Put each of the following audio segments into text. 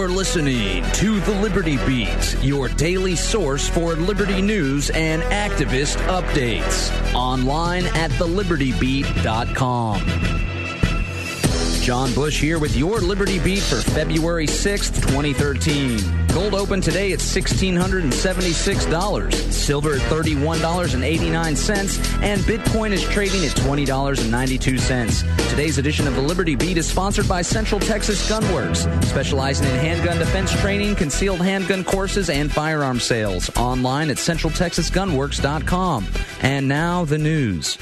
You're listening to The Liberty Beat, your daily source for liberty news and activist updates. Online at thelibertybeat.com. John Bush here with your Liberty Beat for February 6th, 2013. Gold opened today at $1,676, silver at $31.89, and Bitcoin is trading at $20.92. Today's edition of the Liberty Beat is sponsored by Central Texas Gunworks, specializing in handgun defense training, concealed handgun courses, and firearm sales. Online at centraltexasgunworks.com. And now the news.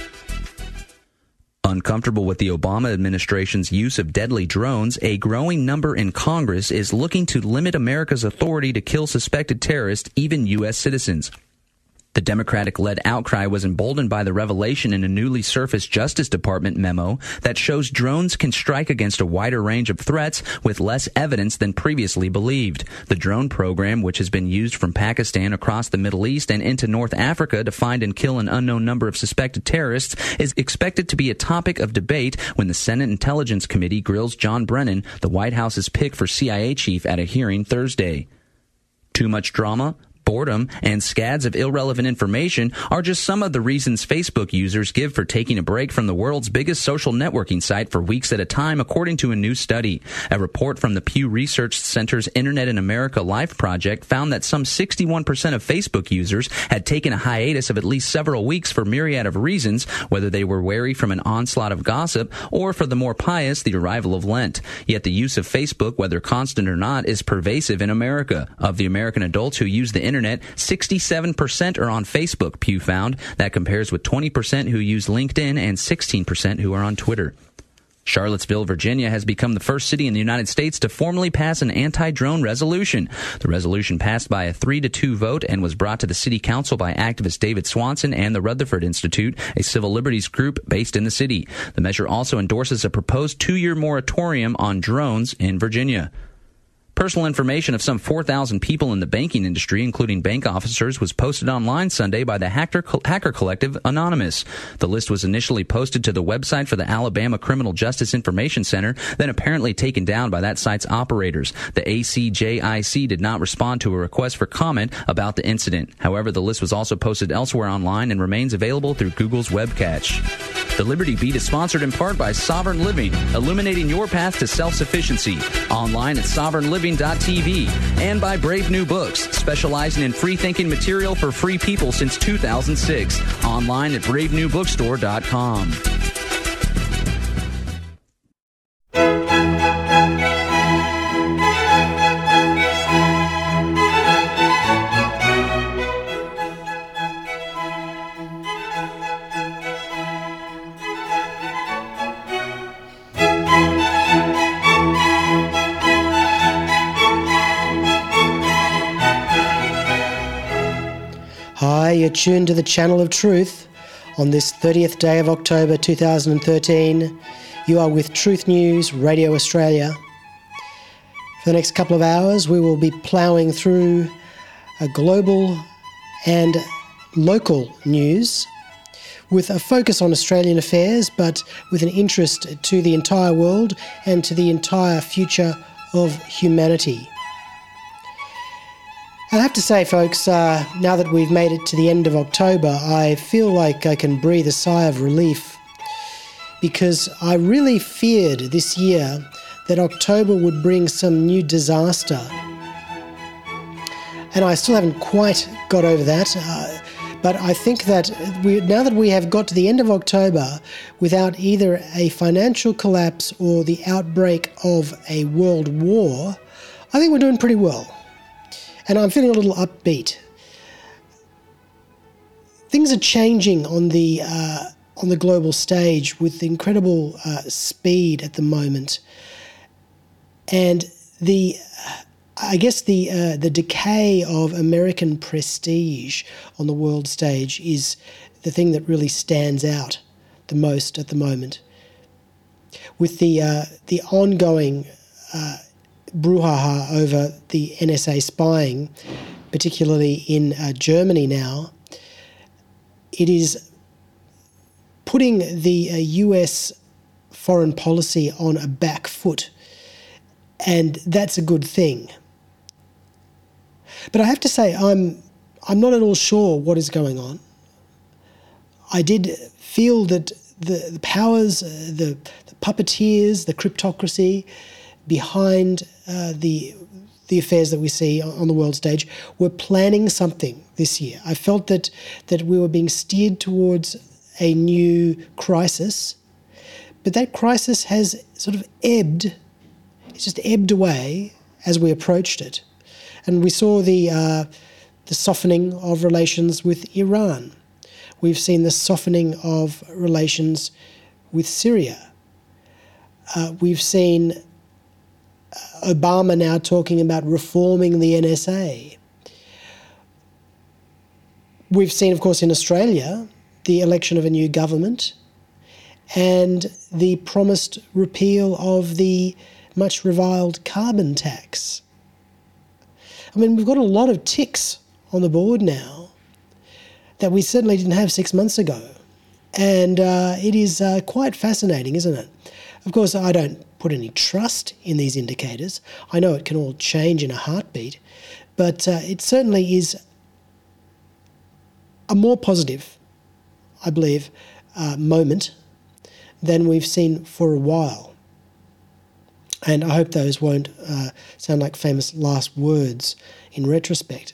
Uncomfortable with the Obama administration's use of deadly drones, a growing number in Congress is looking to limit America's authority to kill suspected terrorists, even U.S. citizens. The Democratic-led outcry was emboldened by the revelation in a newly surfaced Justice Department memo that shows drones can strike against a wider range of threats with less evidence than previously believed. The drone program, which has been used from Pakistan across the Middle East and into North Africa to find and kill an unknown number of suspected terrorists, is expected to be a topic of debate when the Senate Intelligence Committee grills John Brennan, the White House's pick for CIA chief, at a hearing Thursday. Too much drama? Boredom and scads of irrelevant information are just some of the reasons Facebook users give for taking a break from the world's biggest social networking site for weeks at a time, according to a new study. A report from the Pew Research Center's Internet in America Life project found that some 61% of Facebook users had taken a hiatus of at least several weeks for a myriad of reasons, whether they were wary from an onslaught of gossip or, for the more pious, the arrival of Lent. Yet the use of Facebook, whether constant or not, is pervasive in America. Of the American adults who use the Internet, 67% are on Facebook, Pew found. That compares with 20% who use LinkedIn and 16% who are on Twitter. Charlottesville, Virginia has become the first city in the United States to formally pass an anti-drone resolution. The resolution passed by a 3-2 vote and was brought to the city council by activist David Swanson and the Rutherford Institute, a civil liberties group based in the city. The measure also endorses a proposed 2-year moratorium on drones in Virginia. Personal information of some 4,000 people in the banking industry, including bank officers, was posted online Sunday by the hacker collective Anonymous. The list was initially posted to the website for the Alabama Criminal Justice Information Center, then apparently taken down by that site's operators. The ACJIC did not respond to a request for comment about the incident. However, the list was also posted elsewhere online and remains available through Google's web cache. The Liberty Beat is sponsored in part by Sovereign Living, illuminating your path to self-sufficiency. Online at sovereignliving.tv, and by Brave New Books, specializing in free-thinking material for free people since 2006. Online at bravenewbookstore.com. Hi, you're tuned to the Channel of Truth. On this 30th day of October 2013, you are with Truth News Radio Australia. For the next couple of hours, we will be ploughing through a global and local news with a focus on Australian affairs, but with an interest to the entire world and to the entire future of humanity. I have to say, folks, now that we've made it to the end of October, I feel like I can breathe a sigh of relief, because I really feared this year that October would bring some new disaster. And I still haven't quite got over that, but I think that now that we have got to the end of October without either a financial collapse or the outbreak of a world war, I think we're doing pretty well. And I'm feeling a little upbeat. Things are changing on the global stage with incredible speed at the moment, and the decay of American prestige on the world stage is the thing that really stands out the most at the moment. With the ongoing brouhaha over the NSA spying, particularly in Germany now, it is putting the US foreign policy on a back foot. And that's a good thing. But I have to say, I'm not at all sure what is going on. I did feel that the powers, the puppeteers, the cryptocracy behind the affairs that we see on the world stage were planning something this year. I felt that we were being steered towards a new crisis, but that crisis has sort of ebbed. It's just ebbed away as we approached it. And we saw the softening of relations with Iran. We've seen the softening of relations with Syria. We've seen Obama now talking about reforming the NSA. We've seen, of course, in Australia, the election of a new government and the promised repeal of the much reviled carbon tax. I mean, we've got a lot of ticks on the board now that we certainly didn't have 6 months ago. And it is quite fascinating, isn't it? Of course, I don't put any trust in these indicators. I know it can all change in a heartbeat, but it certainly is a more positive, I believe, moment than we've seen for a while. And I hope those won't sound like famous last words in retrospect.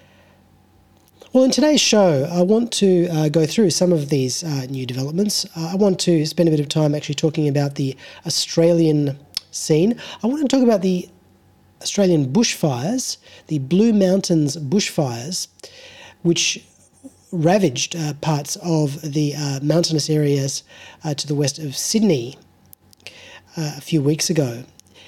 Well, in today's show, I want to go through some of these new developments. I want to spend a bit of time actually talking about the Australian scene. I want to talk about the Australian bushfires, the Blue Mountains bushfires, which ravaged parts of the mountainous areas to the west of Sydney a few weeks ago.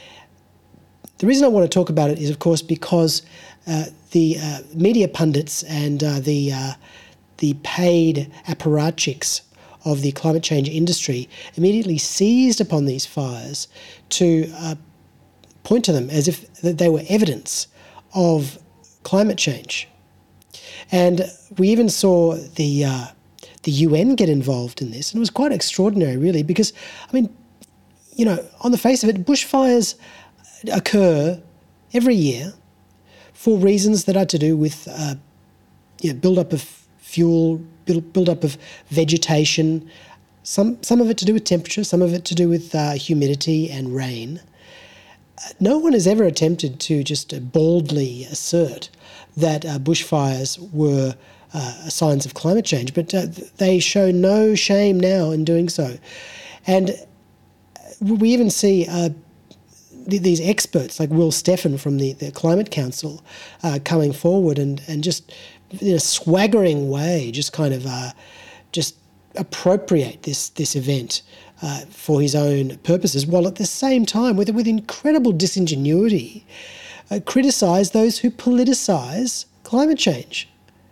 The reason I want to talk about it is, of course, because the media pundits and the paid apparatchiks of the climate change industry immediately seized upon these fires to point to them as if they were evidence of climate change. And we even saw the UN get involved in this, and it was quite extraordinary, really, because, I mean, you know, on the face of it, bushfires occur every year for reasons that are to do with build-up of fuel, build-up of vegetation, some of it to do with temperature, some of it to do with humidity and rain. No one has ever attempted to just baldly assert that bushfires were signs of climate change, but they show no shame now in doing so. And we even see these experts like Will Steffen from the Climate Council coming forward and just in a swaggering way just kind of just appropriate this event for his own purposes, while at the same time with incredible disingenuity criticise those who politicise climate change.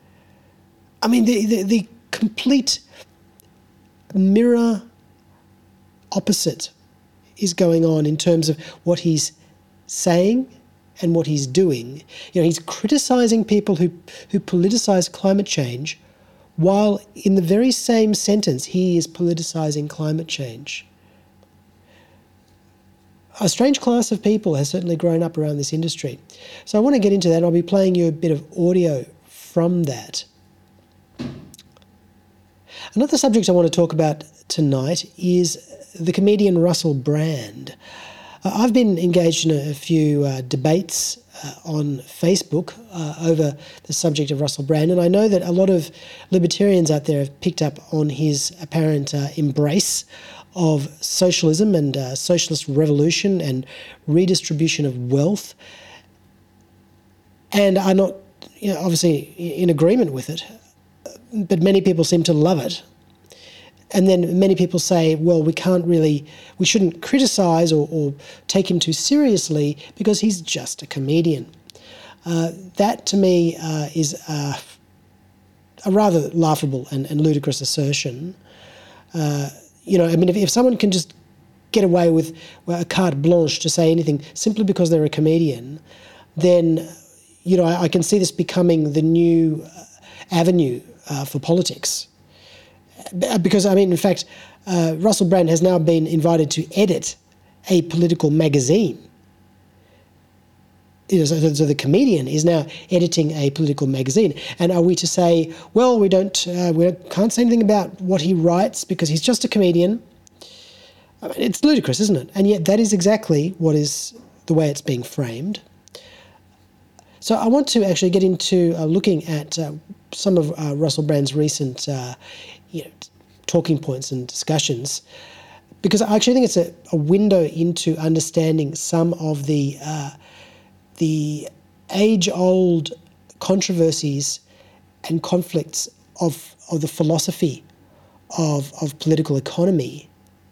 I mean, the complete mirror opposite is going on in terms of what he's saying and what he's doing. You know, he's criticising people who politicise climate change, while in the very same sentence he is politicising climate change. A strange class of people has certainly grown up around this industry. So I want to get into that, and I'll be playing you a bit of audio from that. Another subject I want to talk about tonight is the comedian Russell Brand. I've been engaged in a few debates on Facebook over the subject of Russell Brand, and I know that a lot of libertarians out there have picked up on his apparent embrace of socialism and socialist revolution and redistribution of wealth, and are not, obviously in agreement with it, but many people seem to love it. And then many people say, well, we shouldn't criticise or take him too seriously because he's just a comedian. That to me is a rather laughable and ludicrous assertion. If someone can just get away with a carte blanche to say anything simply because they're a comedian, then, I can see this becoming the new avenue for politics. Because, in fact, Russell Brand has now been invited to edit a political magazine. So the comedian is now editing a political magazine, and are we to say, well, we can't say anything about what he writes because he's just a comedian? I mean, it's ludicrous, isn't it? And yet that is exactly what is the way it's being framed. So I want to actually get into looking at some of Russell Brand's recent talking points and discussions, because I actually think it's a window into understanding some of the age-old controversies and conflicts of the philosophy of political economy.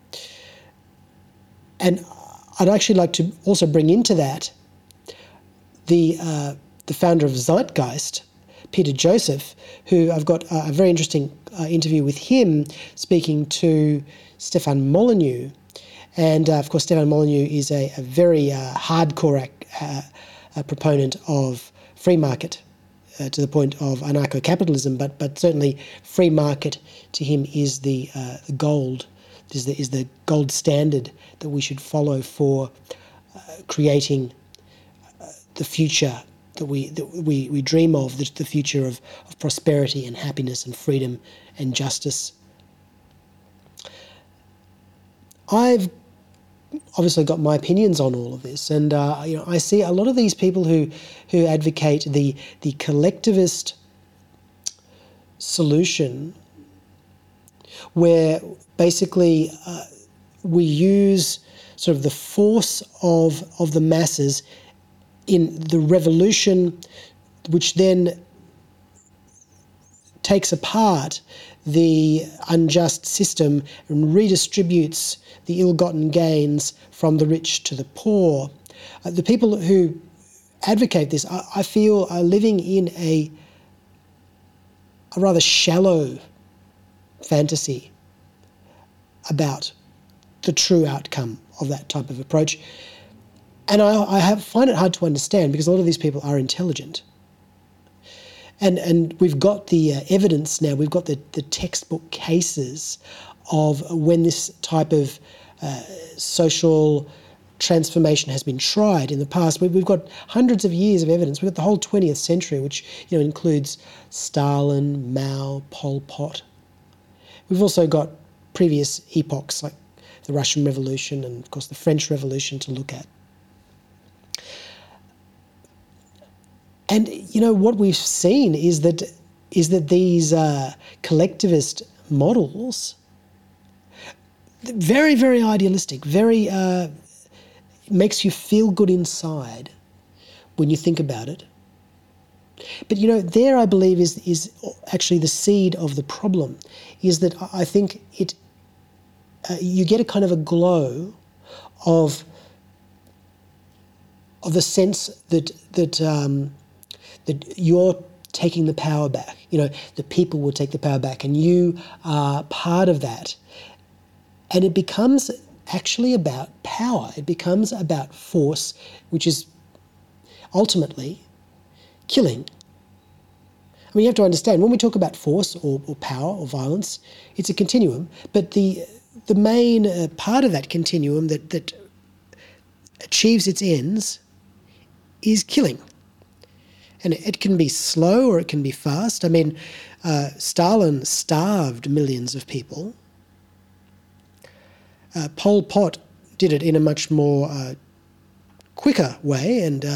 And I'd actually like to also bring into that the founder of Zeitgeist, Peter Joseph, who I've got a very interesting interview with him speaking to Stefan Molyneux. And of course, Stefan Molyneux is a very hardcore a proponent of free market to the point of anarcho-capitalism, but certainly free market to him is the gold, is the gold standard that we should follow for creating the future that we dream of, the future of prosperity and happiness and freedom and justice. I've obviously got my opinions on all of this, and I see a lot of these people who advocate the collectivist solution, where basically we use sort of the force of the masses in the revolution, which then takes apart the unjust system and redistributes the ill-gotten gains from the rich to the poor. The people who advocate this, I feel, are living in a rather shallow fantasy about the true outcome of that type of approach. And I find it hard to understand, because a lot of these people are intelligent. And we've got the evidence now, we've got the textbook cases of when this type of social transformation has been tried in the past. We've got hundreds of years of evidence. We've got the whole 20th century, which includes Stalin, Mao, Pol Pot. We've also got previous epochs like the Russian Revolution and, of course, the French Revolution to look at. And what we've seen is that these collectivist models, very, very idealistic, very makes you feel good inside when you think about it. But there I believe is actually the seed of the problem, is that I think you get a kind of a glow of the sense that you're taking the power back. The people will take the power back, and you are part of that. And it becomes actually about power. It becomes about force, which is ultimately killing. I mean, you have to understand, when we talk about force or power or violence, it's a continuum, but the main part of that continuum that achieves its ends is killing. And it can be slow or it can be fast. I mean, Stalin starved millions of people. Pol Pot did it in a much more quicker way and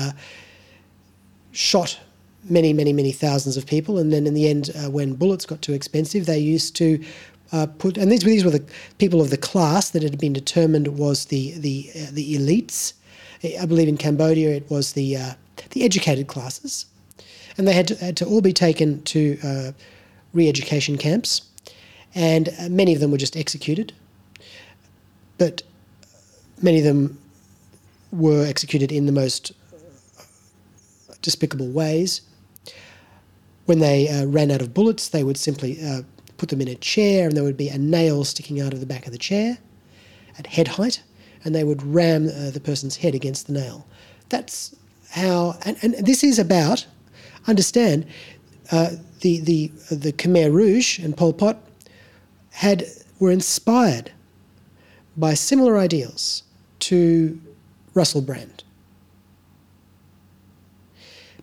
shot many, many, many thousands of people. And then in the end, when bullets got too expensive, they used to and these were the people of the class that had been determined was the elites. I believe in Cambodia it was the educated classes. And they had to all be taken to re-education camps, and many of them were just executed. But many of them were executed in the most despicable ways. When they ran out of bullets, they would simply put them in a chair, and there would be a nail sticking out of the back of the chair at head height, and they would ram the person's head against the nail. That's how, and this is about, understand, the Khmer Rouge and Pol Pot were inspired by similar ideals to Russell Brand.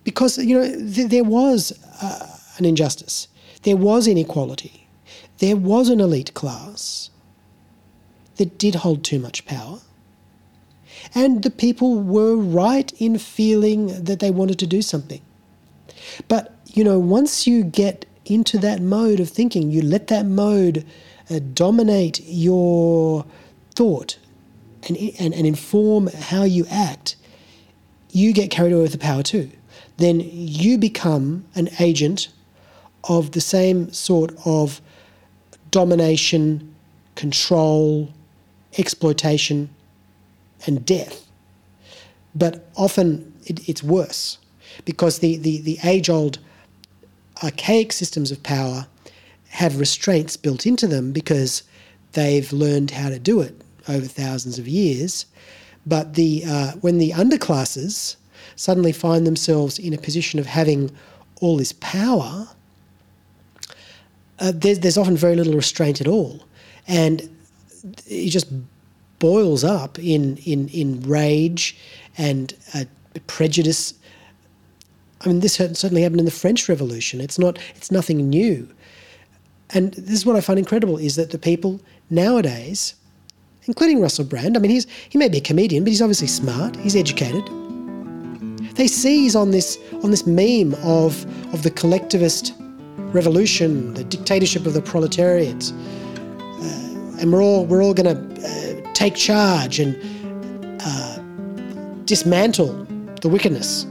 because, there was an injustice. There was inequality. There was an elite class that did hold too much power. And the people were right in feeling that they wanted to do something. But, once you get into that mode of thinking, you let that mode dominate your thought and inform how you act, you get carried away with the power too. Then you become an agent of the same sort of domination, control, exploitation, and death. But often it's worse, because the age-old archaic systems of power have restraints built into them because they've learned how to do it over thousands of years. But when the underclasses suddenly find themselves in a position of having all this power, there's often very little restraint at all. And it just boils up in rage and prejudice. I mean, this certainly happened in the French Revolution. It's nothing new. And this is what I find incredible, is that the people nowadays, including Russell Brand, I mean, he may be a comedian, but he's obviously smart, he's educated. They seize on this meme of the collectivist revolution, the dictatorship of the proletariat, and we're all going to take charge and dismantle the wickedness.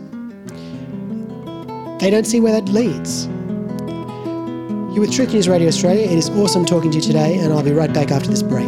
They don't see where that leads. You're with Truth News Radio Australia. It is awesome talking to you today, and I'll be right back after this break.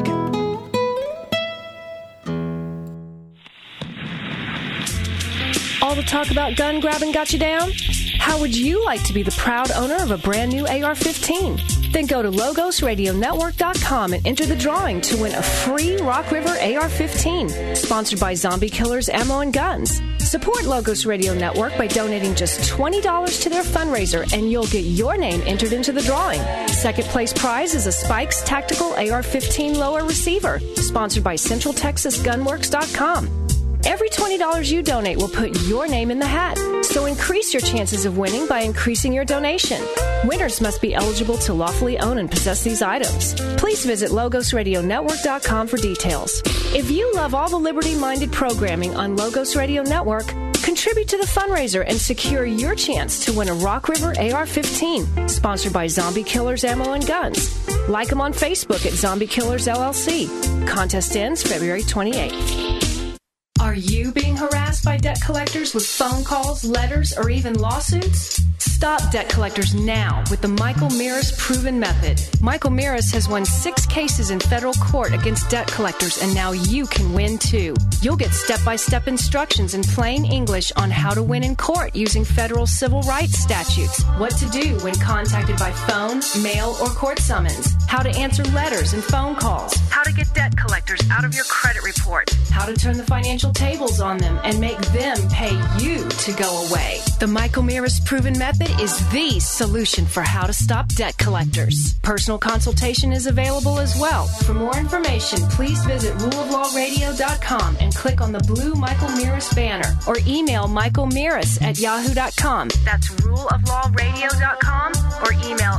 All the talk about gun grabbing got you down? How would you like to be the proud owner of a brand new AR-15? Then go to LogosRadioNetwork.com and enter the drawing to win a free Rock River AR-15, sponsored by Zombie Killers Ammo and Guns. Support Logos Radio Network by donating just $20 to their fundraiser, and you'll get your name entered into the drawing. Second place prize is a Spikes Tactical AR-15 Lower Receiver, sponsored by CentralTexasGunworks.com. Every $20 you donate will put your name in the hat, so increase your chances of winning by increasing your donation. Winners must be eligible to lawfully own and possess these items. Please visit LogosRadioNetwork.com for details. If you love all the liberty-minded programming on Logos Radio Network, contribute to the fundraiser and secure your chance to win a Rock River AR-15, sponsored by Zombie Killers Ammo and Guns. Like them on Facebook at Zombie Killers LLC. Contest ends February 28th. Are you being harassed by debt collectors with phone calls, letters, or even lawsuits? Stop debt collectors now with the Michael Mirris Proven Method. Michael Mirris has won 6 cases in federal court against debt collectors, and now you can win too. You'll get step-by-step instructions in plain English on how to win in court using federal civil rights statutes, what to do when contacted by phone, mail, or court summons, how to answer letters and phone calls, how to get debt collectors out of your credit report, how to turn the financial tables on them and make them pay you to go away. The Michael Mirris Proven Method is the solution for how to stop debt collectors. Personal consultation is available as well. For more information, please visit ruleoflawradio.com and click on the blue Michael Mirris banner, or email michaelmirris@yahoo.com. That's ruleoflawradio.com, or email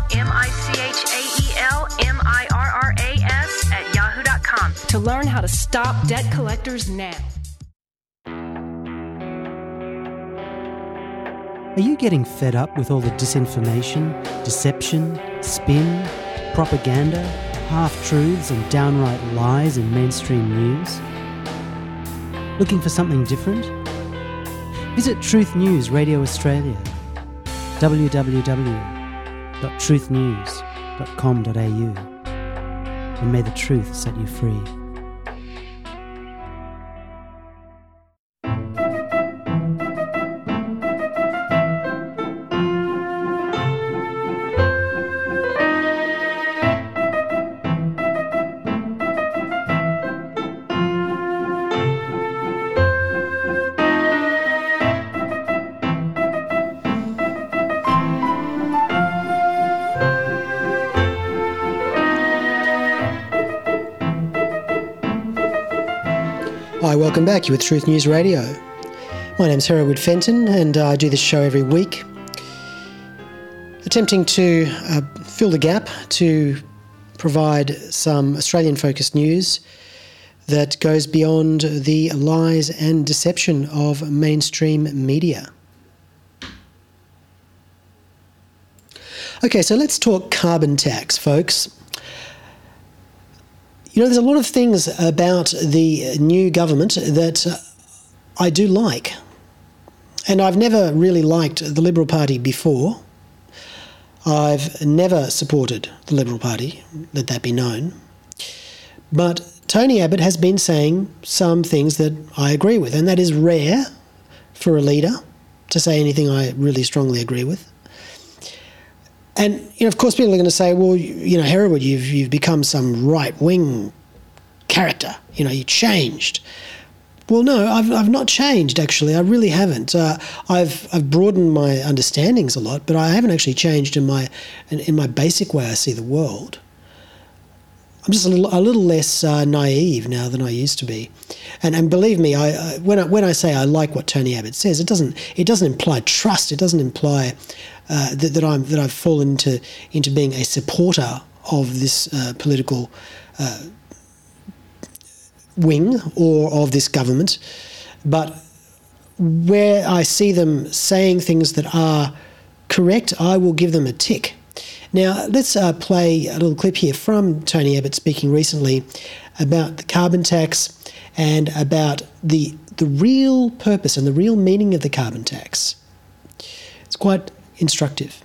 michaelmirras@yahoo.com to learn how to stop debt collectors now. Are you getting fed up with all the disinformation, deception, spin, propaganda, half-truths and downright lies in mainstream news? Looking for something different? Visit Truth News Radio Australia, www.truthnews.com.au, and may the truth set you free. Hi, welcome back. You're with Truth News Radio. My name's Hereward Fenton, and I do this show every week, attempting to fill the gap to provide some Australian-focused news that goes beyond the lies and deception of mainstream media. Okay, so let's talk carbon tax, folks. You know, there's a lot of things about the new government that I do like. And I've never really liked the Liberal Party before. I've never supported the Liberal Party, let that be known. But Tony Abbott has been saying some things that I agree with, and that is rare for a leader to say anything I really strongly agree with. And, you know, of course, people are going to say, well, you know, Hereward, you've become some right-wing character. You know, you changed. Well, no, I've not changed, actually. I really haven't. I've broadened my understandings a lot, but I haven't actually changed in my basic way I see the world. I'm just a little less naive now than I used to be. And believe me, when I say I like what Tony Abbott says, it doesn't imply trust. It doesn't imply that I've fallen into being a supporter of this political wing or of this government, but where I see them saying things that are correct, I will give them a tick. Now, let's play a little clip here from Tony Abbott speaking recently about the carbon tax and about the real purpose and the real meaning of the carbon tax. It's quite instructive.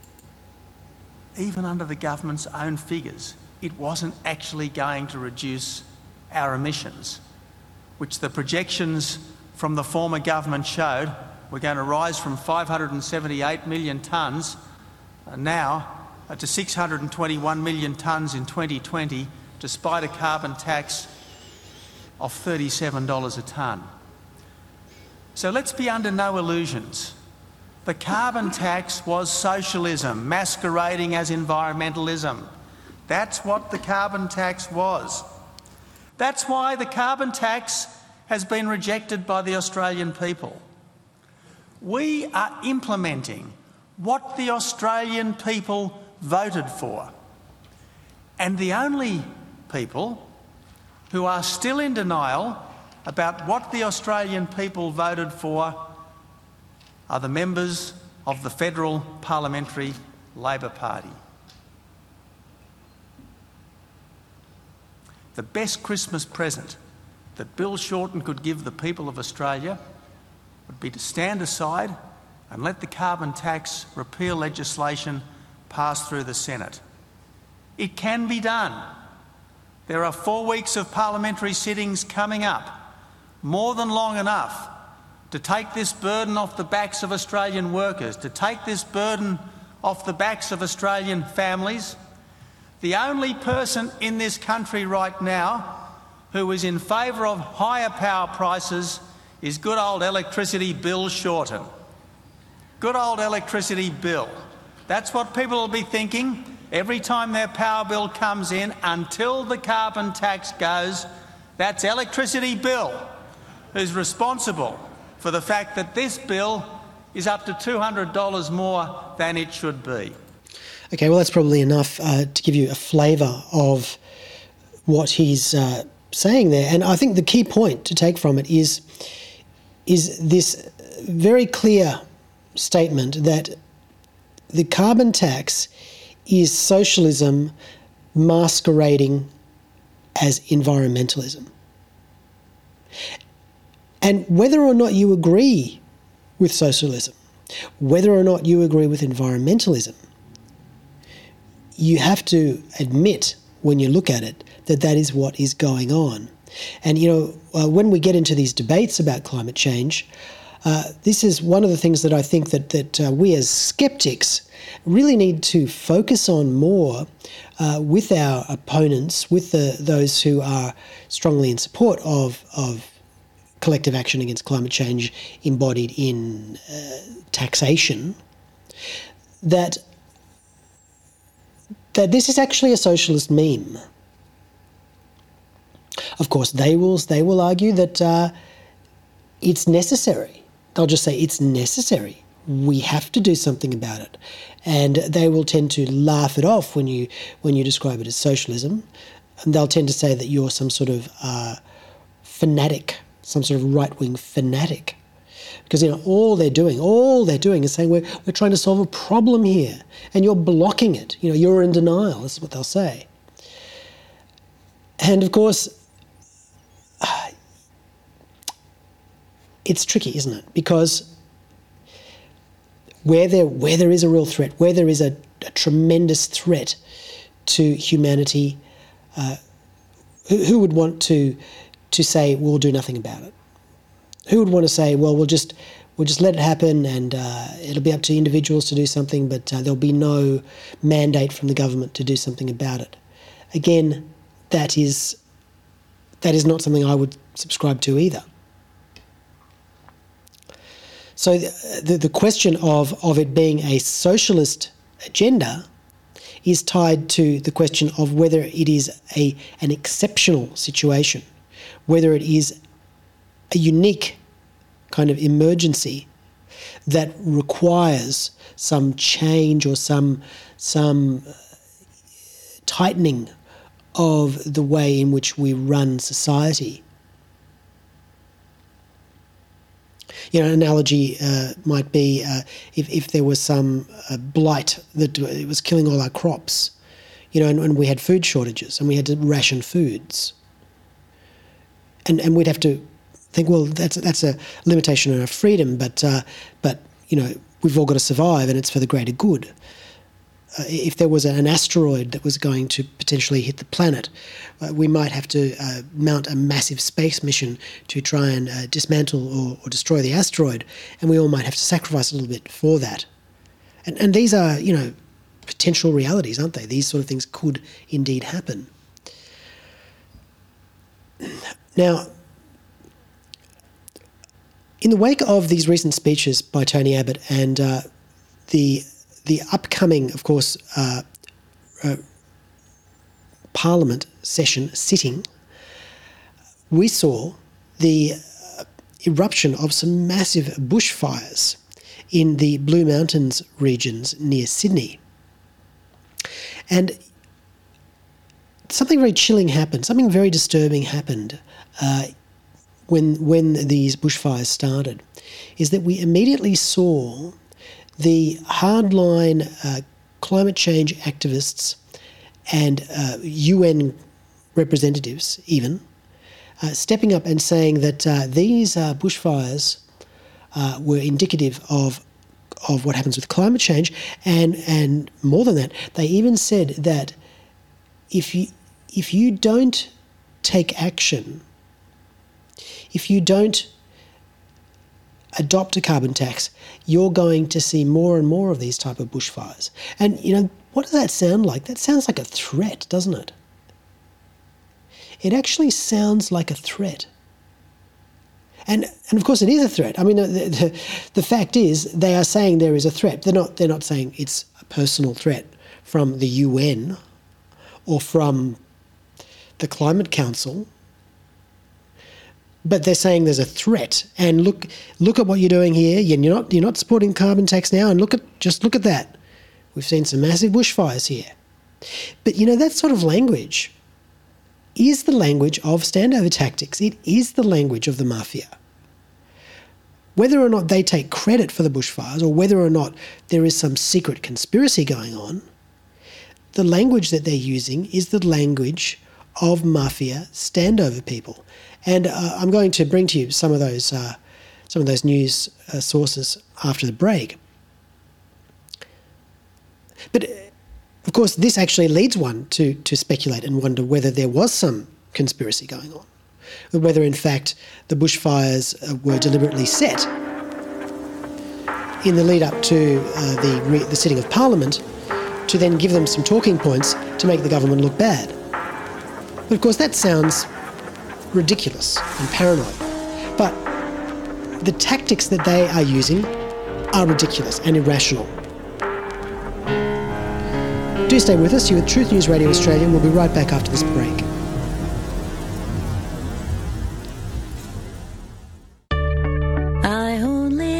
Even under the government's own figures, it wasn't actually going to reduce our emissions, which the projections from the former government showed were going to rise from 578 million tonnes now to 621 million tonnes in 2020, despite a carbon tax of $37 a tonne. So let's be under no illusions. The carbon tax was socialism masquerading as environmentalism. That's what the carbon tax was. That's why the carbon tax has been rejected by the Australian people. We are implementing what the Australian people voted for. And the only people who are still in denial about what the Australian people voted for are the members of the Federal Parliamentary Labor Party. The best Christmas present that Bill Shorten could give the people of Australia would be to stand aside and let the carbon tax repeal legislation pass through the Senate. It can be done. There are 4 weeks of parliamentary sittings coming up, more than long enough to take this burden off the backs of Australian workers, to take this burden off the backs of Australian families. The only person in this country right now who is in favour of higher power prices is good old electricity Bill Shorten. Good old electricity Bill. That's what people will be thinking every time their power bill comes in until the carbon tax goes. That's electricity Bill who's responsible for the fact that this bill is up to $200 more than it should be. Okay, well, that's probably enough to give you a flavour of what he's saying there. And I think the key point to take from it is this very clear statement that the carbon tax is socialism masquerading as environmentalism. And whether or not you agree with socialism, whether or not you agree with environmentalism, you have to admit when you look at it that that is what is going on. And, you know, when we get into these debates about climate change, this is one of the things that I think that we as skeptics really need to focus on more with our opponents, with those who are strongly in support of collective action against climate change embodied in taxation, that this is actually a socialist meme. Of course, they will argue that it's necessary They'll just say it's necessary. We have to do something about it. And they will tend to laugh it off when you describe it as socialism. And they'll tend to say that you're some sort of fanatic, some sort of right-wing fanatic. Because, all they're doing is saying we're trying to solve a problem here and you're blocking it. You're in denial. That's what they'll say. And, of course, it's tricky, isn't it? Because where there is a real threat, where there is a tremendous threat to humanity, who would want to say we'll do nothing about it? Who would want to say, well, we'll just let it happen and it'll be up to individuals to do something, but there'll be no mandate from the government to do something about it? Again, that is not something I would subscribe to either. So the question of it being a socialist agenda is tied to the question of whether it is an exceptional situation, whether it is a unique kind of emergency that requires some change or some tightening of the way in which we run society. An analogy might be if there was some blight that it was killing all our crops, and we had food shortages and we had to ration foods. And we'd have to think, well, that's a limitation on our freedom, but we've all got to survive and it's for the greater good. If there was an asteroid that was going to potentially hit the planet, we might have to mount a massive space mission to try and dismantle or destroy the asteroid, and we all might have to sacrifice a little bit for that. And these are, potential realities, aren't they? These sort of things could indeed happen. Now, in the wake of these recent speeches by Tony Abbott and the upcoming, of course, Parliament sitting, we saw the eruption of some massive bushfires in the Blue Mountains regions near Sydney. And something very chilling happened, something very disturbing happened when these bushfires started, is that we immediately saw the hardline climate change activists and UN representatives even stepping up and saying that these bushfires were indicative of what happens with climate change, and more than that, they even said that if you don't take action, if you don't adopt a carbon tax, you're going to see more and more of these type of bushfires. And, what does that sound like? That sounds like a threat, doesn't it? It actually sounds like a threat. And of course it is a threat. I mean, the fact is they are saying there is a threat. They're not saying it's a personal threat from the UN or from the Climate Council, but they're saying there's a threat. And look at what you're doing here. You're not supporting carbon tax now. And look at that. We've seen some massive bushfires here. But that sort of language is the language of standover tactics. It is the language of the mafia. Whether or not they take credit for the bushfires, or whether or not there is some secret conspiracy going on, the language that they're using is the language of mafia standover people. And I'm going to bring to you some of those news sources after the break. But of course, this actually leads one to speculate and wonder whether there was some conspiracy going on, or whether in fact the bushfires were deliberately set in the lead up to the sitting of Parliament to then give them some talking points to make the government look bad. But of course that sounds ridiculous and paranoid. But the tactics that they are using are ridiculous and irrational. Do stay with us. You're with Truth News Radio Australia. We'll be right back after this break. I only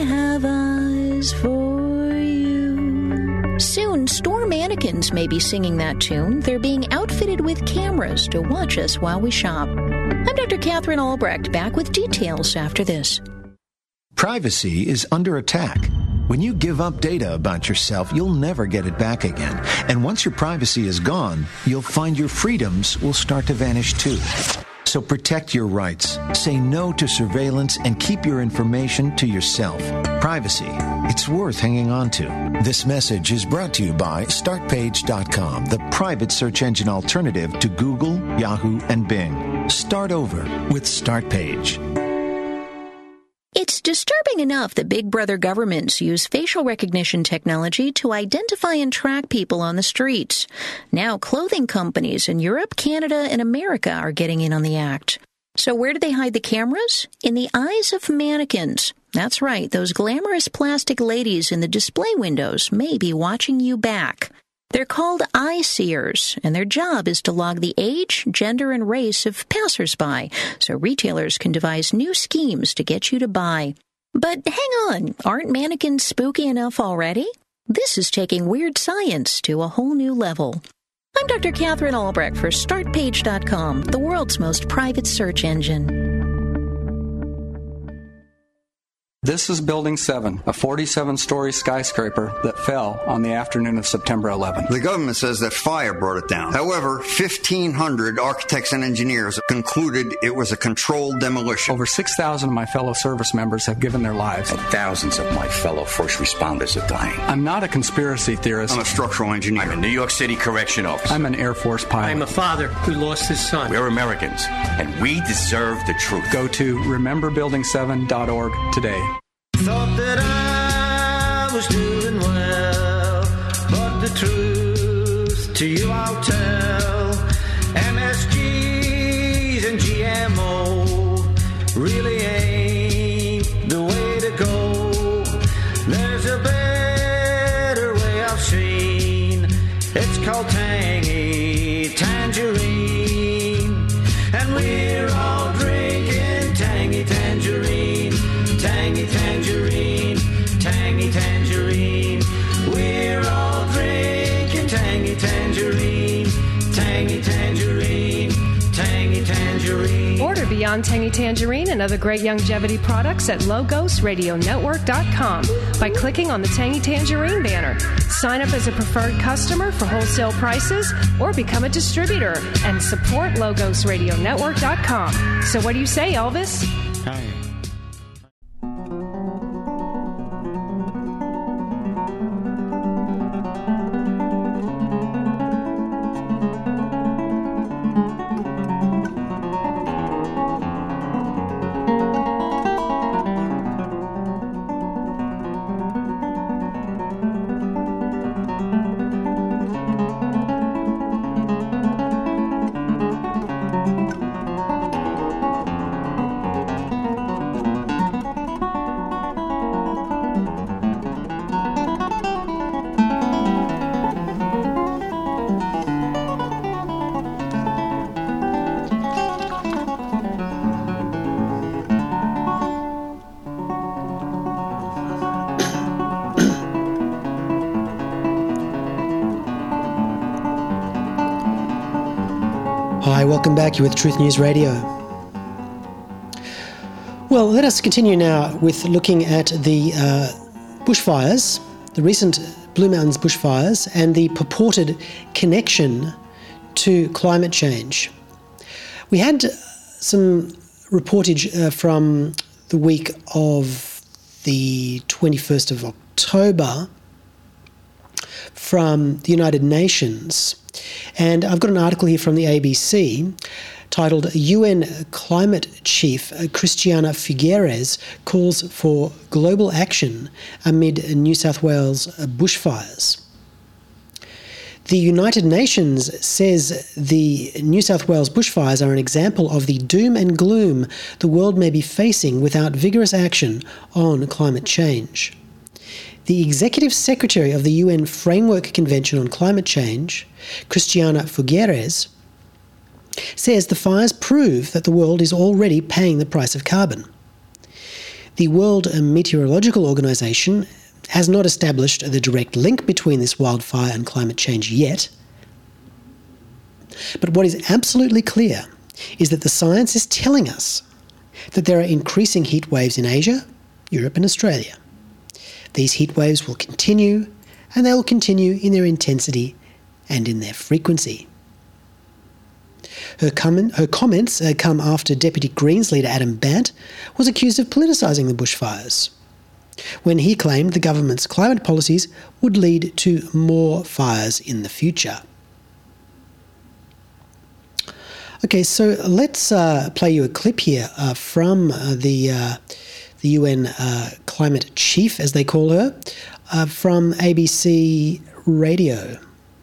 is for you. Soon, store mannequins may be singing that tune. They're being outfitted with cameras to watch us while we shop. I'm Dr. Catherine Albrecht, back with details after this. Privacy is under attack. When you give up data about yourself, you'll never get it back again. And once your privacy is gone, you'll find your freedoms will start to vanish too. So protect your rights, say no to surveillance, and keep your information to yourself. Privacy, it's worth hanging on to. This message is brought to you by StartPage.com, the private search engine alternative to Google, Yahoo, and Bing. Start over with StartPage. It's disturbing enough that big brother governments use facial recognition technology to identify and track people on the streets. Now clothing companies in Europe, Canada, and America are getting in on the act. So where do they hide the cameras? In the eyes of mannequins. That's right, those glamorous plastic ladies in the display windows may be watching you back. They're called eye seers, and their job is to log the age, gender, and race of passersby, so retailers can devise new schemes to get you to buy. But hang on, aren't mannequins spooky enough already? This is taking weird science to a whole new level. I'm Dr. Catherine Albrecht for StartPage.com, the world's most private search engine. This is Building 7, a 47-story skyscraper that fell on the afternoon of September 11th. The government says that fire brought it down. However, 1,500 architects and engineers concluded it was a controlled demolition. Over 6,000 of my fellow service members have given their lives. And thousands of my fellow first responders are dying. I'm not a conspiracy theorist. I'm a structural engineer. I'm a New York City correction officer. I'm an Air Force pilot. I'm a father who lost his son. We're Americans, and we deserve the truth. Go to rememberbuilding7.org today. Thought that I was doing well, but the truth to you I'll tell. MSGs and GMO really ain't the way to go. There's a better way I've seen. It's called tangy tangerine, and we're all drinking tangy tangerine. Tangy tangerine, tangy tangerine. We're all drinking tangy tangerine, tangy tangerine, tangy tangerine. Order Beyond Tangy Tangerine and other great longevity products at LogosRadioNetwork.com by clicking on the Tangy Tangerine banner. Sign up as a preferred customer for wholesale prices or become a distributor and support LogosRadioNetwork.com. So what do you say, Elvis? Hi. Hi, welcome back. You're with Truth News Radio. Well, let us continue now with looking at the bushfires, the recent Blue Mountains bushfires, and the purported connection to climate change. We had some reportage from the week of the 21st of October from the United Nations. And I've got an article here from the ABC titled UN Climate Chief Christiana Figueres calls for global action amid New South Wales bushfires. The United Nations says the New South Wales bushfires are an example of the doom and gloom the world may be facing without vigorous action on climate change. The Executive Secretary of the UN Framework Convention on Climate Change, Christiana Figueres, says the fires prove that the world is already paying the price of carbon. The World Meteorological Organization has not established the direct link between this wildfire and climate change yet. But what is absolutely clear is that the science is telling us that there are increasing heat waves in Asia, Europe and Australia. These heat waves will continue, and they will continue in their intensity and in their frequency. Her comments come after Deputy Greens leader Adam Bandt was accused of politicising the bushfires, when he claimed the government's climate policies would lead to more fires in the future. Okay, so let's play you a clip here from the UN climate chief, as they call her, from ABC Radio.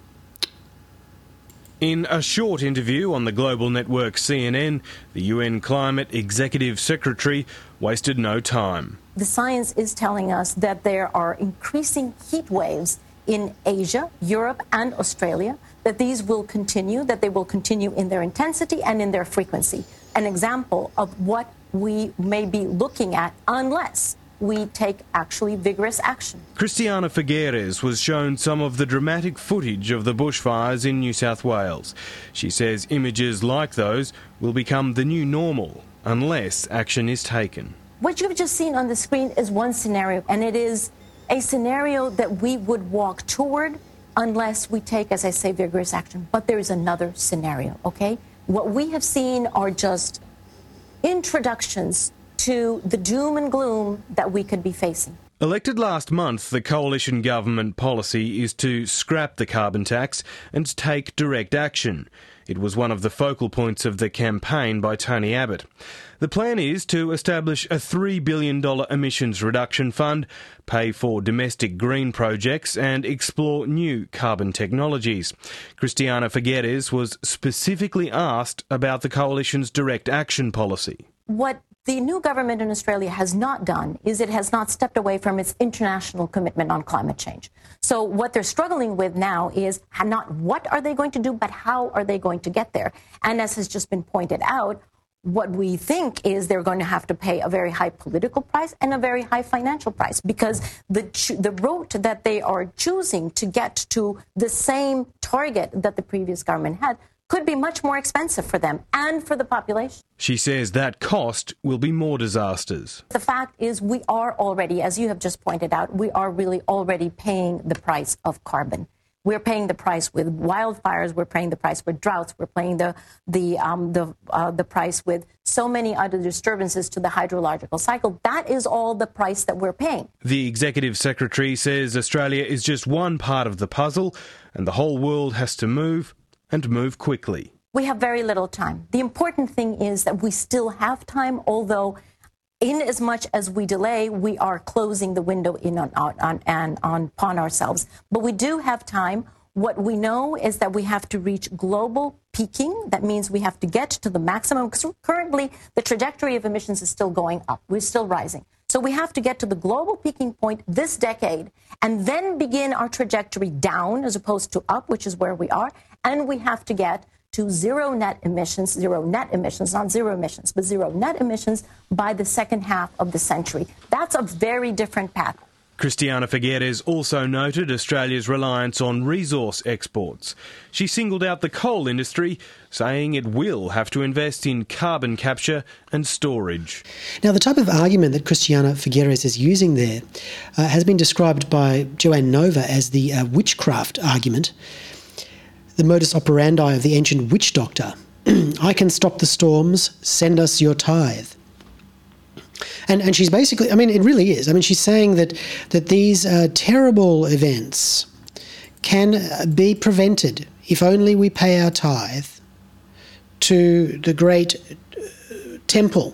In a short interview on the global network CNN, the UN Climate Executive Secretary wasted no time. The science is telling us that there are increasing heat waves in Asia, Europe and Australia, that these will continue, that they will continue in their intensity and in their frequency. An example of what we may be looking at unless we take actually vigorous action. Christiana Figueres was shown some of the dramatic footage of the bushfires in New South Wales. She says images like those will become the new normal unless action is taken. What you've just seen on the screen is one scenario, and it is a scenario that we would walk toward unless we take, as I say, vigorous action. But there is another scenario, okay? What we have seen are just introductions to the doom and gloom that we could be facing. Elected last month, the coalition government policy is to scrap the carbon tax and take direct action. It was one of the focal points of the campaign by Tony Abbott. The plan is to establish a $3 billion emissions reduction fund, pay for domestic green projects and explore new carbon technologies. Christiana Figueres was specifically asked about the coalition's direct action policy. What the new government in Australia has not done is it has not stepped away from its international commitment on climate change. So what they're struggling with now is not what are they going to do, but how are they going to get there? And as has just been pointed out, what we think is they're going to have to pay a very high political price and a very high financial price, because the route that they are choosing to get to the same target that the previous government had could be much more expensive for them and for the population. She says that cost will be more disasters. The fact is we are already, as you have just pointed out, we are really already paying the price of carbon. We're paying the price with wildfires. We're paying the price with droughts. We're paying the price with so many other disturbances to the hydrological cycle. That is all the price that we're paying. The Executive Secretary says Australia is just one part of the puzzle and the whole world has to move and move quickly. We have very little time. The important thing is that we still have time, although in as much as we delay, we are closing the window in upon ourselves. But we do have time. What we know is that we have to reach global peaking. That means we have to get to the maximum, because currently the trajectory of emissions is still going up. We're still rising. So we have to get to the global peaking point this decade and then begin our trajectory down as opposed to up, which is where we are. And we have to get to zero net emissions, not zero emissions, but zero net emissions by the second half of the century. That's a very different path. Christiana Figueres also noted Australia's reliance on resource exports. She singled out the coal industry, saying it will have to invest in carbon capture and storage. Now, the type of argument that Christiana Figueres is using there has been described by Joanne Nova as the witchcraft argument, the modus operandi of the ancient witch doctor. I can stop the storms, send us your tithe. And she's basically, I mean, it really is. I mean, she's saying that these terrible events can be prevented if only we pay our tithe to the great temple.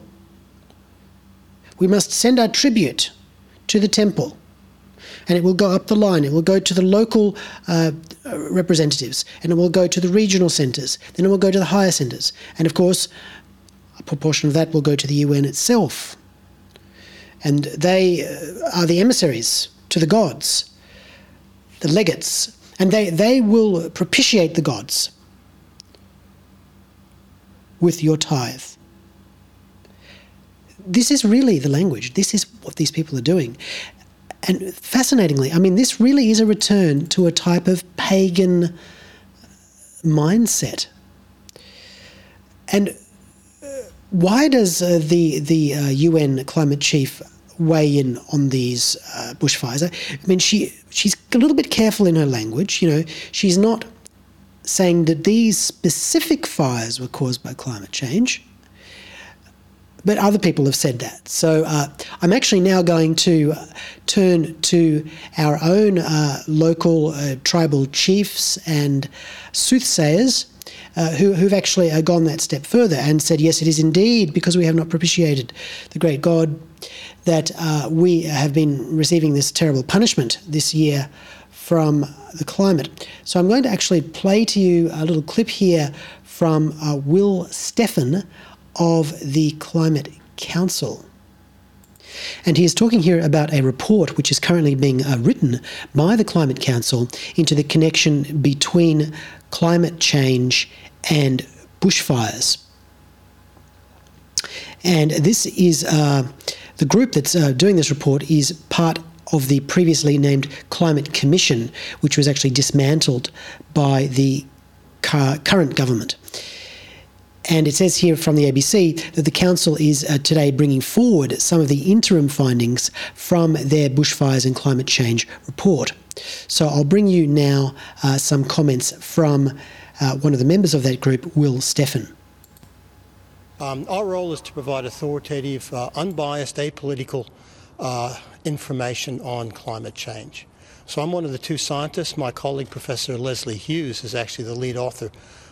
We must send our tribute to the temple. And it will go up the line. It will go to the local representatives, and it will go to the regional centres. Then it will go to the higher centres. And, of course, a proportion of that will go to the UN itself. And they are the emissaries to the gods, the legates, and they will propitiate the gods with your tithe. This is really the language. This is what these people are doing. And fascinatingly, I mean, this really is a return to a type of pagan mindset. And why does the UN climate chief weigh in on these bushfires? I mean, she's a little bit careful in her language. You know, she's not saying that these specific fires were caused by climate change, but other people have said that. So I'm actually now going to turn to our own local tribal chiefs and soothsayers who've actually gone that step further and said, yes, it is indeed because we have not propitiated the great God that we have been receiving this terrible punishment this year from the climate. So I'm going to actually play to you a little clip here from Will Steffen of the Climate Council. And he is talking here about a report which is currently being written by the Climate Council into the connection between climate change and bushfires. And this is the group that's doing this report is part of the previously named Climate Commission, which was actually dismantled by the current government. And it says here from the ABC that the council is today bringing forward some of the interim findings from their bushfires and climate change report. So I'll bring you now some comments from one of the members of that group, Will Steffen. Our role is to provide authoritative, unbiased, apolitical information on climate change. So I'm one of the two scientists. My colleague, Professor Leslie Hughes, is actually the lead author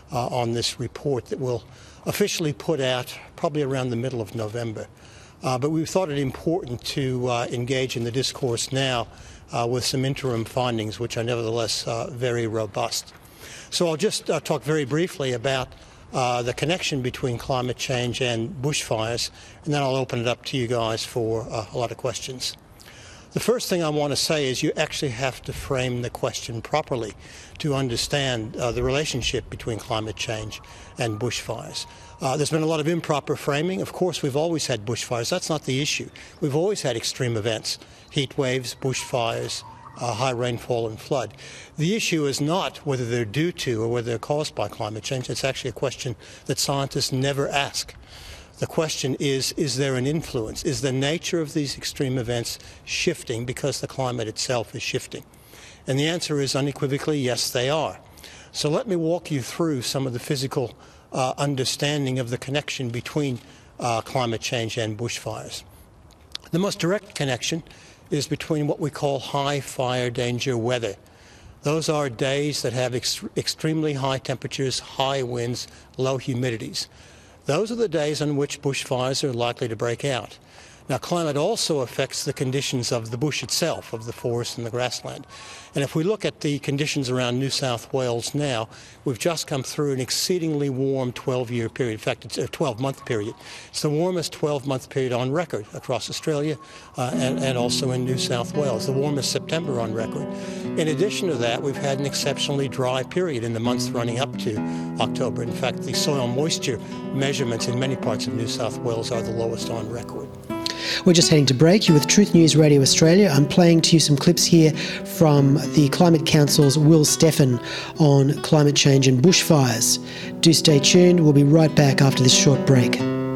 on this report that we'll officially put out probably around the middle of November. But we thought it important to engage in the discourse now with some interim findings, which are nevertheless very robust. So I'll just talk very briefly about the connection between climate change and bushfires, and then I'll open it up to you guys for a lot of questions. The first thing I want to say is you actually have to frame the question properly to understand the relationship between climate change and bushfires. There's been a lot of improper framing. Of course, we've always had bushfires. That's not the issue. We've always had extreme events, heat waves, bushfires, high rainfall and flood. The issue is not whether they're due to or whether they're caused by climate change. It's actually a question that scientists never ask. The question is there an influence? Is the nature of these extreme events shifting because the climate itself is shifting? And the answer is unequivocally, yes, they are. So let me walk you through some of the physical understanding of the connection between climate change and bushfires. The most direct connection is between what we call high fire danger weather. Those are days that have extremely high temperatures, high winds, low humidities. Those are the days on which bushfires are likely to break out. Now, climate also affects the conditions of the bush itself, of the forest and the grassland. And if we look at the conditions around New South Wales now, we've just come through an exceedingly warm 12-year period. In fact, it's a 12-month period. It's the warmest 12-month period on record across Australia and also in New South Wales, the warmest September on record. In addition to that, we've had an exceptionally dry period in the months running up to October. In fact, the soil moisture measurements in many parts of New South Wales are the lowest on record. We're just heading to break. You're with Truth News Radio Australia. I'm playing to you some clips here from the Climate Council's Will Steffen on climate change and bushfires. Do stay tuned. We'll be right back after this short break.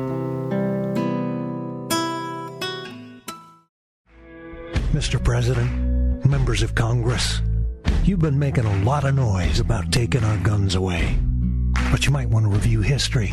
Mr. President, members of Congress, you've been making a lot of noise about taking our guns away. But you might want to review history.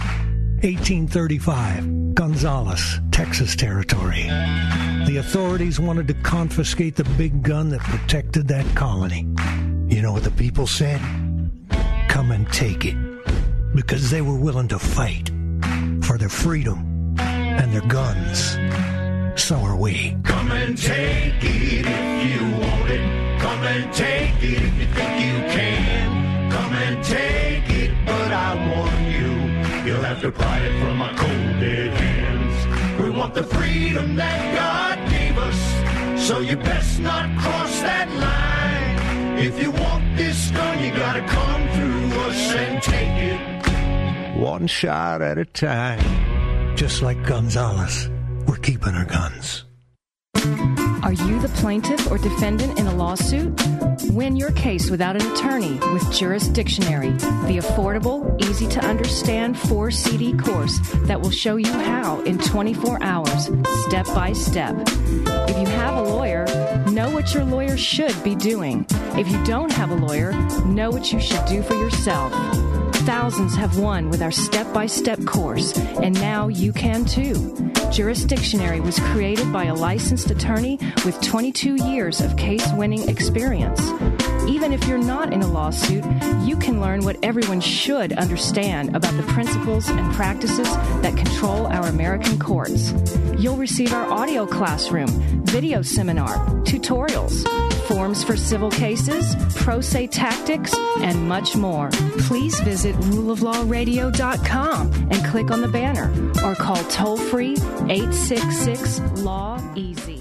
1835, Gonzales, Texas Territory. The authorities wanted to confiscate the big gun that protected that colony. You know what the people said? Come and take it. Because they were willing to fight for their freedom and their guns. So are we. Come and take it if you want it. Come and take it if you think you can. Come and take it, but I warn you, you'll have to pry it from my cold dead hands. We want the freedom that God gave us, so you best not cross that line. If you want this gun, you gotta come through us and take it. One shot at a time. Just like Gonzales, we're keeping our guns. Are you the plaintiff or defendant in a lawsuit? Win your case without an attorney with Jurisdictionary, the affordable, easy-to-understand 4-CD course that will show you how in 24 hours, step by step. If you have a lawyer, know what your lawyer should be doing. If you don't have a lawyer, know what you should do for yourself. Thousands have won with our step-by-step course, and now you can too. Jurisdictionary was created by a licensed attorney with 22 years of case-winning experience. Even if you're not in a lawsuit, you can learn what everyone should understand about the principles and practices that control our American courts. You'll receive our audio classroom, video seminar, tutorials, forms for civil cases, pro se tactics, and much more. Please visit ruleoflawradio.com and click on the banner or call toll-free 866-LAW-EASY.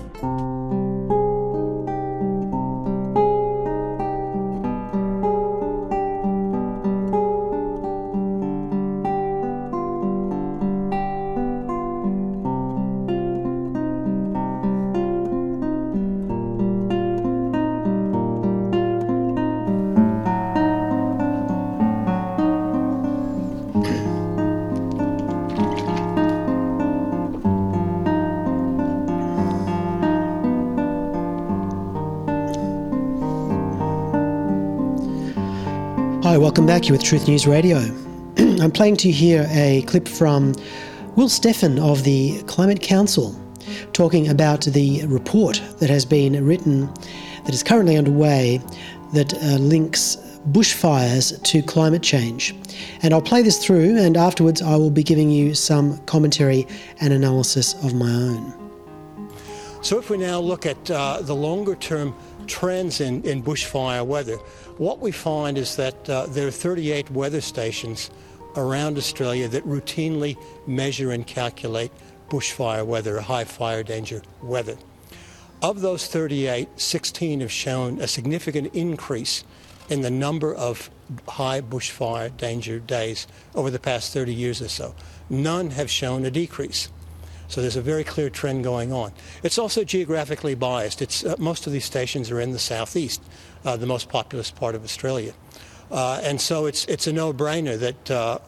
Hi, welcome back. You're with Truth News Radio. I'm playing to you here a clip from Will Steffen of the Climate Council talking about the report that has been written, that is currently underway, that links bushfires to climate change. And I'll play this through, and afterwards I will be giving you some commentary and analysis of my own. So if we now look at the longer term trends in bushfire weather, what we find is that there are 38 weather stations around Australia that routinely measure and calculate bushfire weather, high fire danger weather. Of those 38, 16 have shown a significant increase in the number of high bushfire danger days over the past 30 years or so. None have shown a decrease. So there's a very clear trend going on. It's also geographically biased. Most of these stations are in the southeast, the most populous part of Australia. And so it's a no-brainer that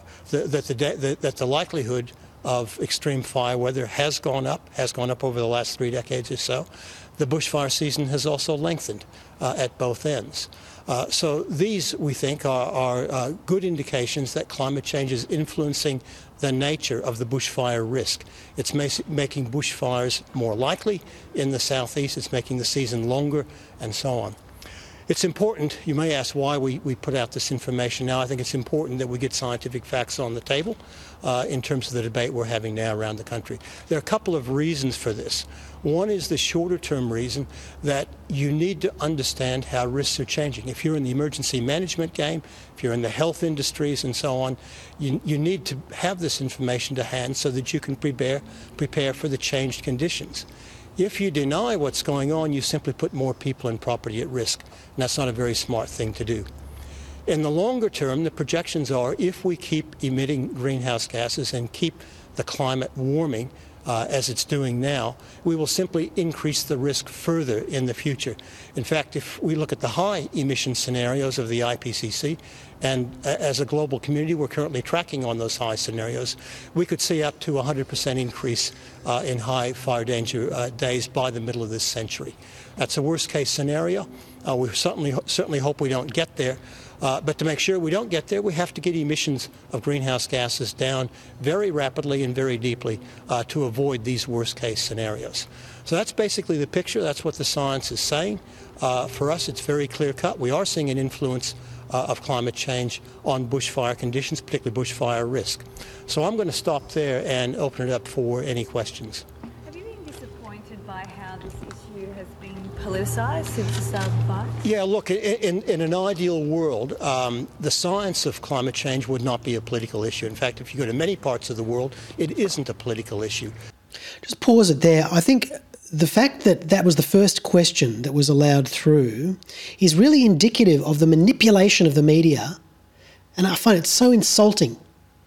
the likelihood of extreme fire weather has gone up over the last 3 decades or so. The bushfire season has also lengthened at both ends. So these, we think, are good indications that climate change is influencing the nature of the bushfire risk. It's making bushfires more likely in the southeast. It's making the season longer, and so on. It's important, you may ask why we put out this information now. I think it's important that we get scientific facts on the table in terms of the debate we're having now around the country. There are a couple of reasons for this. One is the shorter term reason that you need to understand how risks are changing. If you're in the emergency management game, if you're in the health industries and so on, you need to have this information to hand so that you can prepare for the changed conditions. If you deny what's going on, you simply put more people and property at risk, and that's not a very smart thing to do. In the longer term, the projections are if we keep emitting greenhouse gases and keep the climate warming as it's doing now, we will simply increase the risk further in the future. In fact, if we look at the high emission scenarios of the IPCC, and as a global community, we're currently tracking on those high scenarios, we could see up to 100% increase in high fire danger days by the middle of this century. That's a worst case scenario. We certainly hope we don't get there. But to make sure we don't get there, we have to get emissions of greenhouse gases down very rapidly and very deeply to avoid these worst case scenarios. So that's basically the picture. That's what the science is saying. For us, it's very clear cut. We are seeing an influence of climate change on bushfire conditions, particularly bushfire risk. So I'm going to stop there and open it up for any questions. Have you been disappointed by how this issue has been politicised since the start of the fight? Yeah, look, in an ideal world, the science of climate change would not be a political issue. In fact, if you go to many parts of the world, it isn't a political issue. Just pause it there. I think the fact that that was the first question that was allowed through is really indicative of the manipulation of the media, and I find it so insulting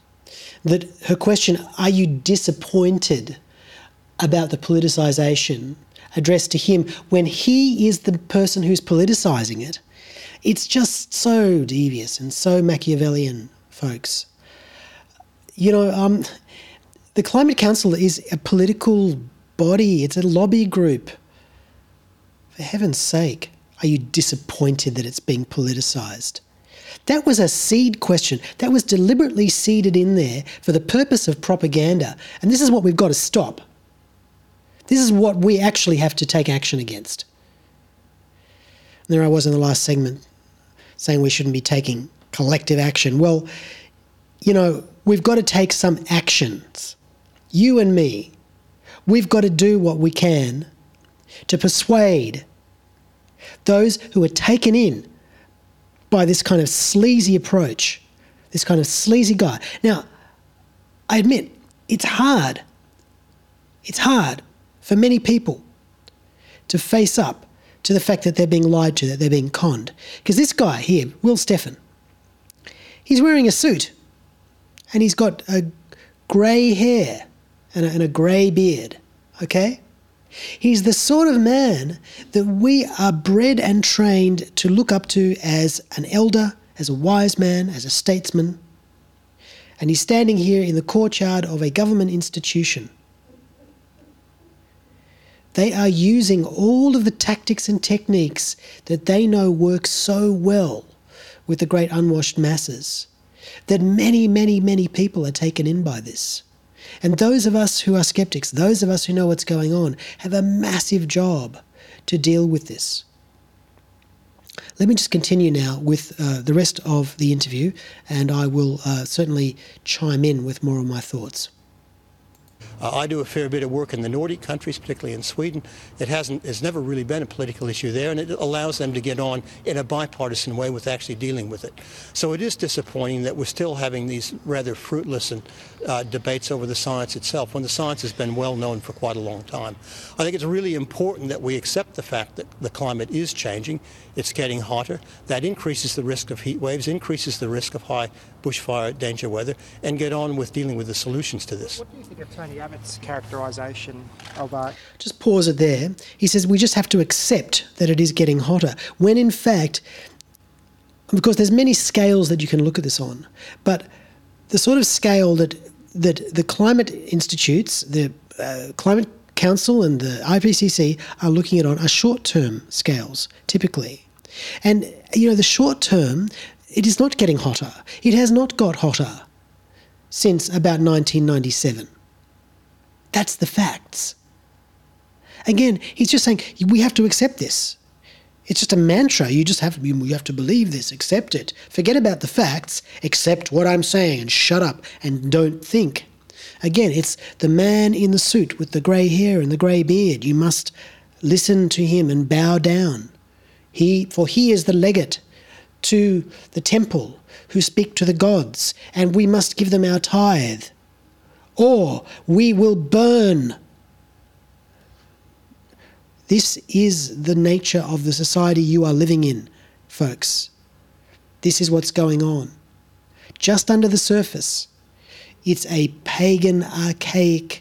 that her question, are you disappointed about the politicisation, addressed to him when he is the person who's politicising it. It's just so devious and so Machiavellian, folks. You know, the Climate Council is a political body. It's a lobby group. For heaven's sake, are you disappointed that it's being politicised? That was a seed question. That was deliberately seeded in there for the purpose of propaganda. And this is what we've got to stop. This is what we actually have to take action against. And there I was in the last segment saying we shouldn't be taking collective action. Well, you know, we've got to take some actions. You and me, we've got to do what we can to persuade those who are taken in by this kind of sleazy approach, this kind of sleazy guy. Now, I admit, it's hard. It's hard for many people to face up to the fact that they're being lied to, that they're being conned. Because this guy here, Will Steffen, he's wearing a suit and he's got a grey hair and a grey beard, okay? He's the sort of man that we are bred and trained to look up to as an elder, as a wise man, as a statesman. And he's standing here in the courtyard of a government institution. They are using all of the tactics and techniques that they know work so well with the great unwashed masses that many, many, many people are taken in by this. And those of us who are skeptics, those of us who know what's going on, have a massive job to deal with this. Let me just continue now with the rest of the interview, and I will certainly chime in with more of my thoughts. I do a fair bit of work in the Nordic countries, particularly in Sweden. It's never really been a political issue there, and it allows them to get on in a bipartisan way with actually dealing with it. So it is disappointing that we're still having these rather fruitless debates over the science itself, when the science has been well known for quite a long time. I think it's really important that we accept the fact that the climate is changing. It's getting hotter. That increases the risk of heat waves, increases the risk of high bushfire danger weather, and get on with dealing with the solutions to this. What do you think of Tony Abbott's characterisation of Just pause it there. He says we just have to accept that it is getting hotter, when in fact, because there's many scales that you can look at this on, but the sort of scale that the climate institutes, the Climate Council and the IPCC are looking at on are short-term scales, typically. And, you know, the short term, it is not getting hotter. It has not got hotter since about 1997. That's the facts. Again, he's just saying we have to accept this. It's just a mantra. You have to believe this, accept it. Forget about the facts, accept what I'm saying and shut up and don't think. Again, it's the man in the suit with the grey hair and the grey beard. You must listen to him and bow down. For he is the legate to the temple who speak to the gods, and we must give them our tithe, or we will burn. This is the nature of the society you are living in, folks. This is what's going on. Just under the surface, it's a pagan, archaic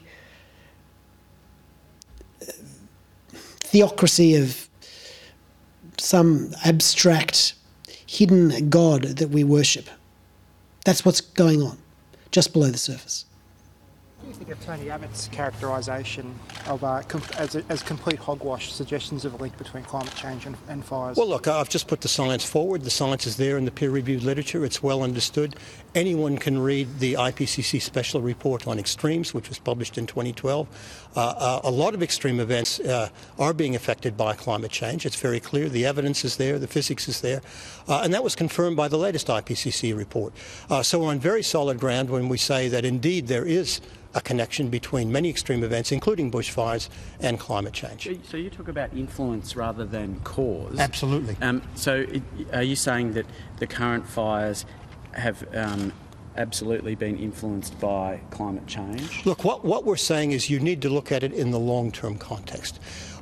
theocracy of some abstract, hidden God that we worship. That's what's going on, just below the surface. What do you think of Tony Abbott's characterisation of as complete hogwash, suggestions of a link between climate change and fires? Well, look, I've just put the science forward. The science is there in the peer-reviewed literature. It's well understood. Anyone can read the IPCC special report on extremes, which was published in 2012. A lot of extreme events are being affected by climate change. It's very clear. The evidence is there. The physics is there. And that was confirmed by the latest IPCC report. So we're on very solid ground when we say that indeed there is a connection between many extreme events, including bushfires, and climate change. So you talk about influence rather than cause. Absolutely. Are you saying that the current fires have absolutely been influenced by climate change? Look, what we're saying is you need to look at it in the long-term context.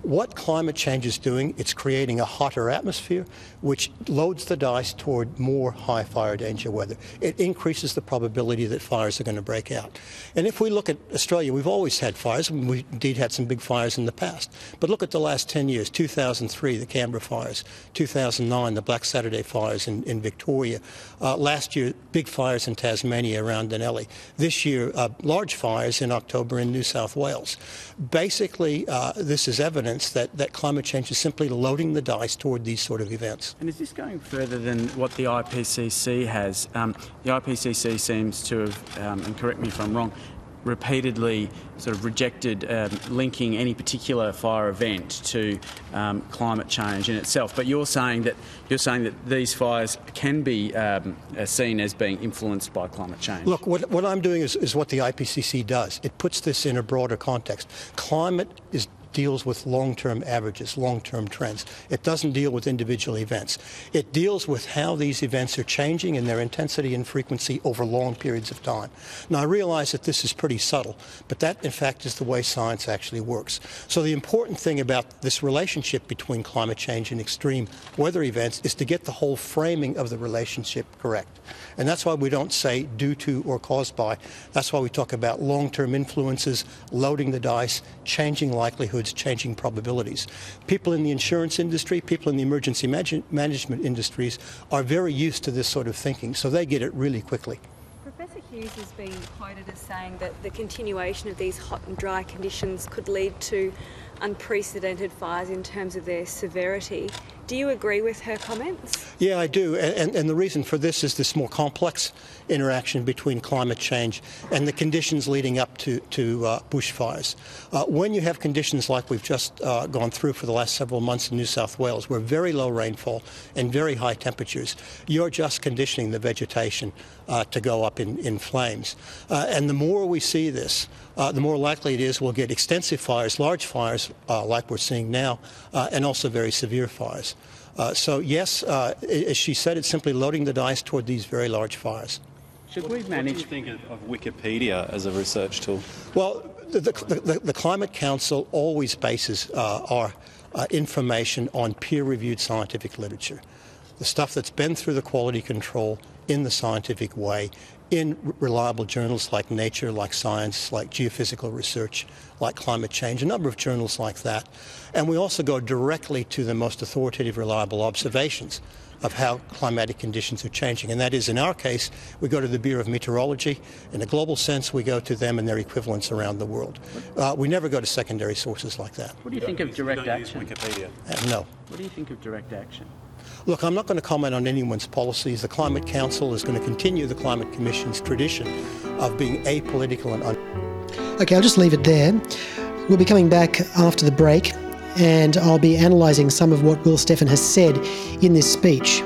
What climate change is doing, it's creating a hotter atmosphere, which loads the dice toward more high fire danger weather. It increases the probability that fires are going to break out. And if we look at Australia, we've always had fires. We've indeed had some big fires in the past. But look at the last 10 years, 2003, the Canberra fires, 2009, the Black Saturday fires in Victoria. Last year, big fires in Tasmania around Denali. This year, large fires in October in New South Wales. Basically, this is evidence that climate change is simply loading the dice toward these sort of events. And is this going further than what the IPCC has? The IPCC seems to have, and correct me if I'm wrong, repeatedly sort of rejected linking any particular fire event to climate change in itself. But you're saying that these fires can be seen as being influenced by climate change. Look, what I'm doing is what the IPCC does. It puts this in a broader context. Climate deals with long-term averages, long-term trends. It doesn't deal with individual events. It deals with how these events are changing in their intensity and frequency over long periods of time. Now, I realize that this is pretty subtle, but that, in fact, is the way science actually works. So the important thing about this relationship between climate change and extreme weather events is to get the whole framing of the relationship correct. And that's why we don't say due to or caused by. That's why we talk about long-term influences, loading the dice, changing likelihoods, changing probabilities. People in the insurance industry, people in the emergency management industries are very used to this sort of thinking, so they get it really quickly. Professor Hughes has been quoted as saying that the continuation of these hot and dry conditions could lead to unprecedented fires in terms of their severity. Do you agree with her comments? Yeah, I do. And the reason for this is this more complex interaction between climate change and the conditions leading up to bushfires. When you have conditions like we've just gone through for the last several months in New South Wales, where very low rainfall and very high temperatures, you're just conditioning the vegetation to go up in flames. And the more we see this, the more likely it is we'll get extensive fires, large fires like we're seeing now, and also very severe fires. So yes, as she said, it's simply loading the dice toward these very large fires. Should we manage? What do you think of Wikipedia as a research tool? Well, the Climate Council always bases our information on peer-reviewed scientific literature, the stuff that's been through the quality control in the scientific way, in reliable journals like Nature, like Science, like Geophysical Research, like Climate Change, a number of journals like that. And we also go directly to the most authoritative, reliable observations of how climatic conditions are changing. And that is, in our case, we go to the Bureau of Meteorology. In a global sense, we go to them and their equivalents around the world. We never go to secondary sources like that. What do you think of direct action? Wikipedia. No. What do you think of direct action? Look, I'm not going to comment on anyone's policies. The Climate Council is going to continue the Climate Commission's tradition of being apolitical and Okay, I'll just leave it there. We'll be coming back after the break, and I'll be analysing some of what Will Steffen has said in this speech.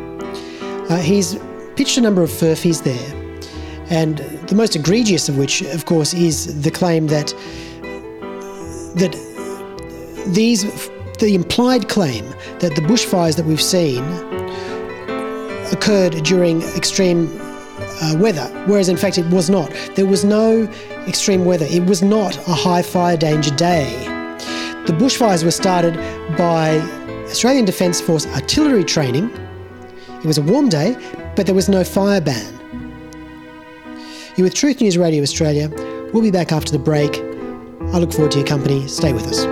He's pitched a number of furphies there, and the most egregious of which, of course, is the claim that the implied claim that the bushfires that we've seen occurred during extreme weather, whereas in fact it was not. There was no extreme weather. It was not a high fire danger day. The bushfires were started by Australian Defence Force artillery training. It was a warm day, but there was no fire ban. You're with Truth News Radio Australia. We'll be back after the break. I look forward to your company. Stay with us.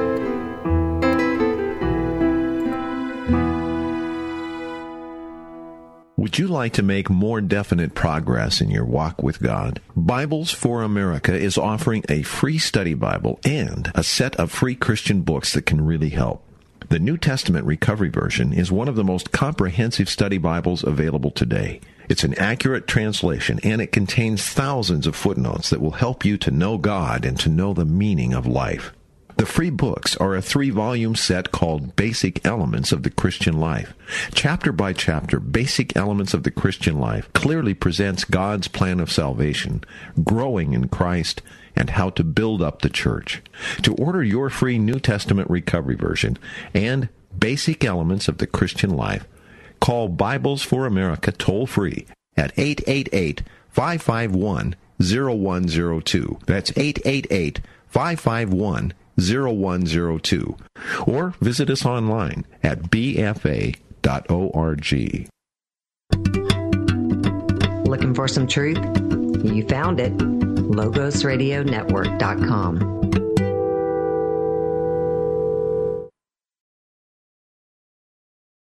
Would you like to make more definite progress in your walk with God? Bibles for America is offering a free study Bible and a set of free Christian books that can really help. The New Testament Recovery Version is one of the most comprehensive study Bibles available today. It's an accurate translation, and it contains thousands of footnotes that will help you to know God and to know the meaning of life. The free books are a 3-volume set called Basic Elements of the Christian Life. Chapter by chapter, Basic Elements of the Christian Life clearly presents God's plan of salvation, growing in Christ, and how to build up the church. To order your free New Testament Recovery Version and Basic Elements of the Christian Life, call Bibles for America toll-free at 888-551-0102. That's 888-551-0102. 0102 or visit us online at bfa.org. Looking for some truth? You found it. LogosRadioNetwork.com.